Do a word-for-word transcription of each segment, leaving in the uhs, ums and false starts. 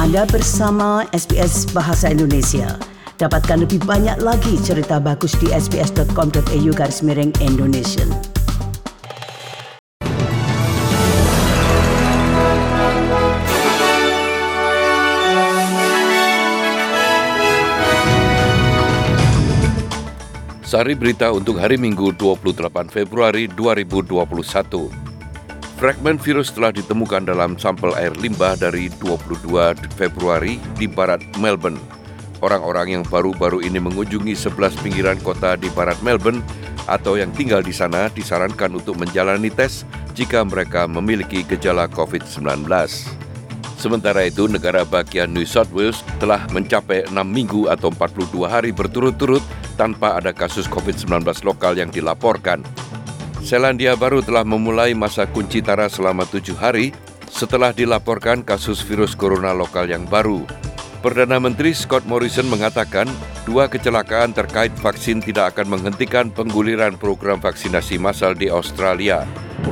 Anda bersama S B S Bahasa Indonesia. Dapatkan lebih banyak lagi cerita bagus di sbs.com.au garis miring Indonesia. Sari berita untuk hari Minggu dua puluh delapan Februari dua ribu dua puluh satu. Fragmen virus telah ditemukan dalam sampel air limbah dari dua puluh dua Februari di barat Melbourne. Orang-orang yang baru-baru ini mengunjungi sebelas pinggiran kota di barat Melbourne atau yang tinggal di sana disarankan untuk menjalani tes jika mereka memiliki gejala covid sembilan belas. Sementara itu, negara bagian New South Wales telah mencapai enam minggu atau empat puluh dua hari berturut-turut tanpa ada kasus covid sembilan belas lokal yang dilaporkan. Selandia Baru telah memulai masa kunci tara selama tujuh hari setelah dilaporkan kasus virus corona lokal yang baru. Perdana Menteri Scott Morrison mengatakan dua kecelakaan terkait vaksin tidak akan menghentikan pengguliran program vaksinasi massal di Australia.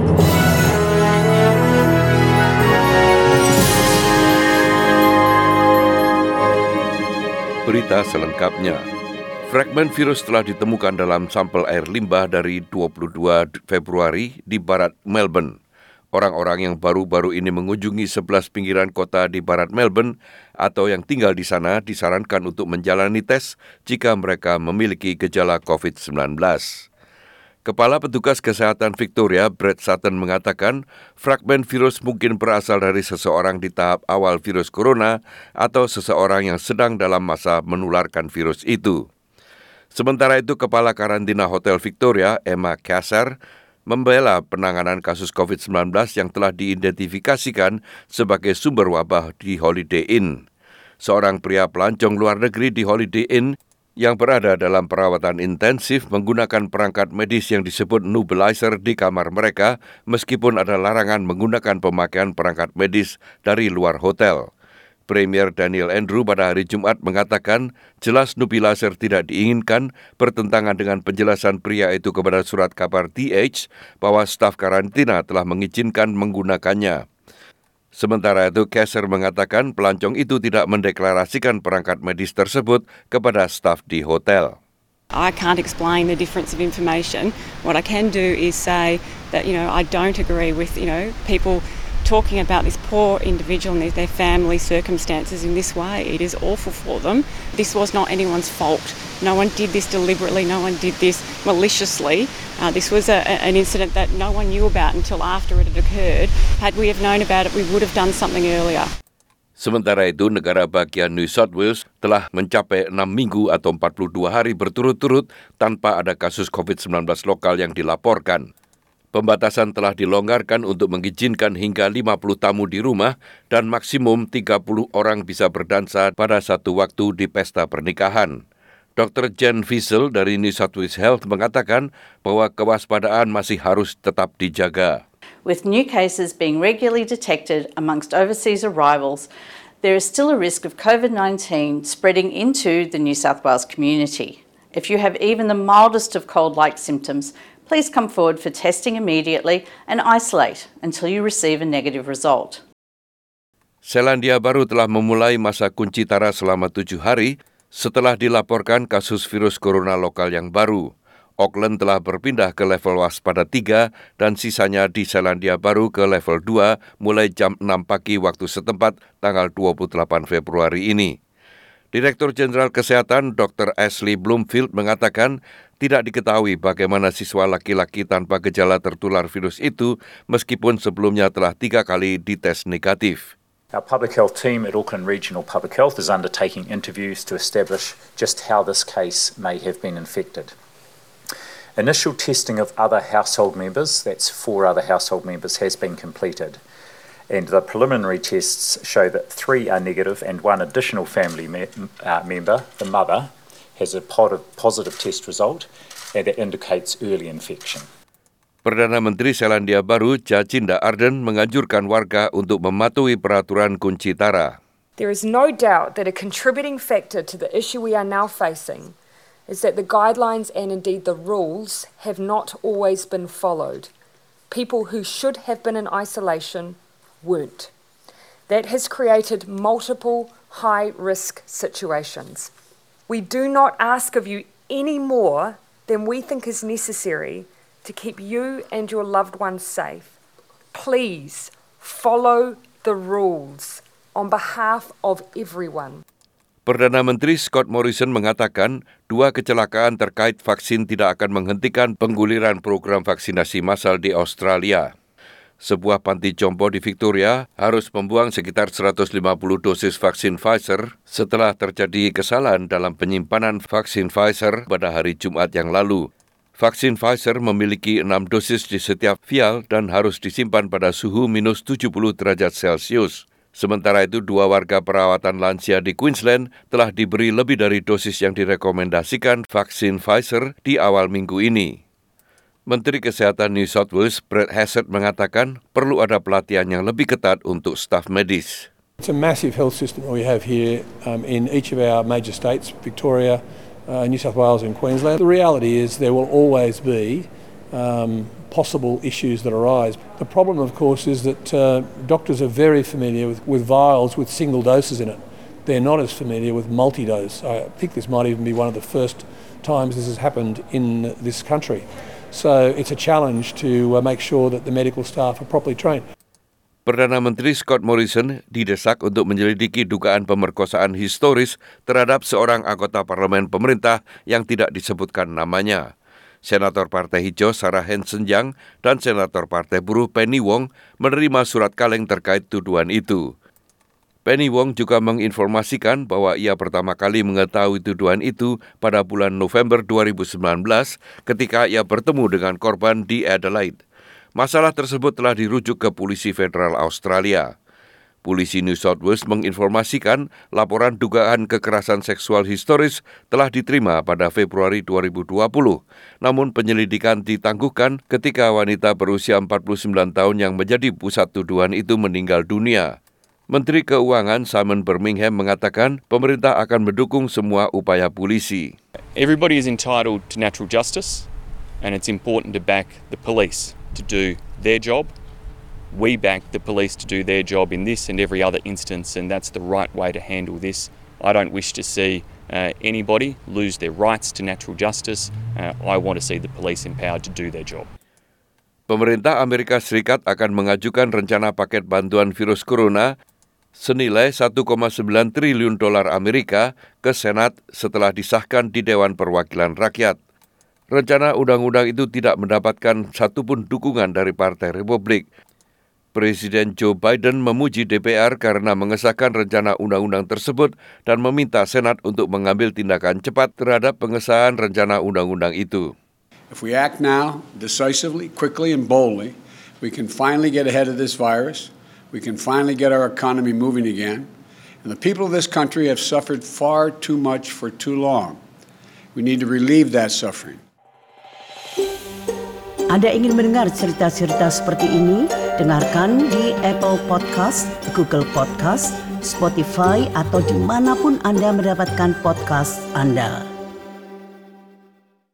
Berita selengkapnya. Fragmen virus telah ditemukan dalam sampel air limbah dari dua puluh dua Februari di barat Melbourne. Orang-orang yang baru-baru ini mengunjungi sebelas pinggiran kota di barat Melbourne atau yang tinggal di sana disarankan untuk menjalani tes jika mereka memiliki gejala covid sembilan belas. Kepala Petugas Kesehatan Victoria, Brett Sutton, mengatakan fragmen virus mungkin berasal dari seseorang di tahap awal virus corona atau seseorang yang sedang dalam masa menularkan virus itu. Sementara itu, Kepala Karantina Hotel Victoria, Emma Cassar, membela penanganan kasus covid sembilan belas yang telah diidentifikasikan sebagai sumber wabah di Holiday Inn. Seorang pria pelancong luar negeri di Holiday Inn yang berada dalam perawatan intensif menggunakan perangkat medis yang disebut nebulizer di kamar mereka meskipun ada larangan menggunakan pemakaian perangkat medis dari luar hotel. Premier Daniel Andrew pada hari Jumat mengatakan jelas nebulizer tidak diinginkan bertentangan dengan penjelasan pria itu kepada surat kabar T H bahwa staf karantina telah mengizinkan menggunakannya. Sementara itu, Cassar mengatakan pelancong itu tidak mendeklarasikan perangkat medis tersebut kepada staf di hotel. I can't explain the difference of information. What I can do is say that, you know, I don't agree with, you know, people talking about this poor individual and their family circumstances in this way. It is awful for them. This was not anyone's fault. No one did this deliberately. No one did this maliciously. Uh, this was a, an incident that no one knew about until after it had occurred. Had we have known about it, we would have done something earlier. Sementara itu, negara bagian New South Wales telah mencapai enam minggu atau empat puluh dua hari berturut-turut tanpa ada kasus covid sembilan belas lokal yang dilaporkan. Pembatasan telah dilonggarkan untuk mengizinkan hingga lima puluh tamu di rumah dan maksimum tiga puluh orang bisa berdansa pada satu waktu di pesta pernikahan. Doktor Jen Wiesel dari New South Wales Health mengatakan bahwa kewaspadaan masih harus tetap dijaga. With new cases being regularly detected amongst overseas arrivals, there is still a risk of covid nineteen spreading into the New South Wales community. If you have even the mildest of cold-like symptoms, please come forward for testing immediately and isolate until you receive a negative result. Selandia Baru telah memulai masa kunci tara selama tujuh hari setelah dilaporkan kasus virus corona lokal yang baru. Auckland telah berpindah ke level waspada tiga dan sisanya di Selandia Baru ke level dua mulai jam enam pagi waktu setempat tanggal dua puluh delapan Februari ini. Direktur Jenderal Kesehatan Doktor Ashley Bloomfield mengatakan tidak diketahui bagaimana siswa laki-laki tanpa gejala tertular virus itu meskipun sebelumnya telah tiga kali dites negatif. Our public health team at Auckland Regional Public Health is undertaking interviews to establish just how this case may have been infected. Initial testing of other household members, that's four other household members, has been completed. And the preliminary tests show that three are negative and one additional family me- uh, member, the mother, has a positive test result and it indicates early infection. Perdana Menteri Selandia Baru Jacinda Ardern menganjurkan warga untuk mematuhi peraturan kunci tara. There is no doubt that a contributing factor to the issue we are now facing is that the guidelines and indeed the rules have not always been followed. People who should have been in isolation weren't. that has created multiple high-risk situations. We do not ask of you any more than we think is necessary to keep you and your loved ones safe. Please follow the rules on behalf of everyone. Perdana Menteri Scott Morrison mengatakan dua kecelakaan terkait vaksin tidak akan menghentikan pengguliran program vaksinasi massal di Australia. Sebuah panti jompo di Victoria harus membuang sekitar seratus lima puluh dosis vaksin Pfizer setelah terjadi kesalahan dalam penyimpanan vaksin Pfizer pada hari Jumat yang lalu. Vaksin Pfizer memiliki enam dosis di setiap vial dan harus disimpan pada suhu minus tujuh puluh derajat Celcius. Sementara itu, dua warga perawatan lansia di Queensland telah diberi lebih dari dosis yang direkomendasikan vaksin Pfizer di awal minggu ini. Menteri Kesehatan New South Wales, Brett Hassett, mengatakan perlu ada pelatihan yang lebih ketat untuk staf medis. It's a massive health system we have here um, in each of our major states, Victoria, uh, New South Wales and Queensland. The reality is there will always be um, possible issues that arise. The problem, of course, is that uh, doctors are very familiar with, with vials with single doses in it. They're not as familiar with multi-dose. I think this might even be one of the first times this has happened in this country. So it's a challenge to uh, make sure that the medical staff are properly trained. Perdana Menteri Scott Morrison didesak untuk menyelidiki dugaan pemerkosaan historis terhadap seorang anggota parlemen pemerintah yang tidak disebutkan namanya. Senator Partai Hijau Sarah Hanson-Young dan Senator Partai Buruh Penny Wong menerima surat kaleng terkait tuduhan itu. Penny Wong juga menginformasikan bahwa ia pertama kali mengetahui tuduhan itu pada bulan November dua ribu sembilan belas ketika ia bertemu dengan korban di Adelaide. Masalah tersebut telah dirujuk ke Polisi Federal Australia. Polisi New South Wales menginformasikan laporan dugaan kekerasan seksual historis telah diterima pada Februari dua ribu dua puluh. Namun penyelidikan ditangguhkan ketika wanita berusia empat puluh sembilan tahun yang menjadi pusat tuduhan itu meninggal dunia. Menteri Keuangan Simon Birmingham mengatakan pemerintah akan mendukung semua upaya polisi. Everybody is entitled to natural justice, and it's important to back the police to do their job. We back the police to do their job in this and every other instance, and that's the right way to handle this. I don't wish to see uh, anybody lose their rights to natural justice. Uh, I want to see the police empowered to do their job. Pemerintah Amerika Serikat akan mengajukan rencana paket bantuan virus corona senilai satu koma sembilan triliun dolar Amerika ke Senat setelah disahkan di Dewan Perwakilan Rakyat. Rencana undang-undang itu tidak mendapatkan satupun dukungan dari Partai Republik. Presiden Joe Biden memuji D P R karena mengesahkan rencana undang-undang tersebut dan meminta Senat untuk mengambil tindakan cepat terhadap pengesahan rencana undang-undang itu. If we act now, decisively, quickly and boldly, we can finally get ahead of this virus. We can finally get our economy moving again. And the people of this country have suffered far too much for too long. We need to relieve that suffering. Anda ingin mendengar cerita-cerita seperti ini? Dengarkan di Apple Podcast, Google Podcast, Spotify, atau dimanapun Anda mendapatkan podcast Anda.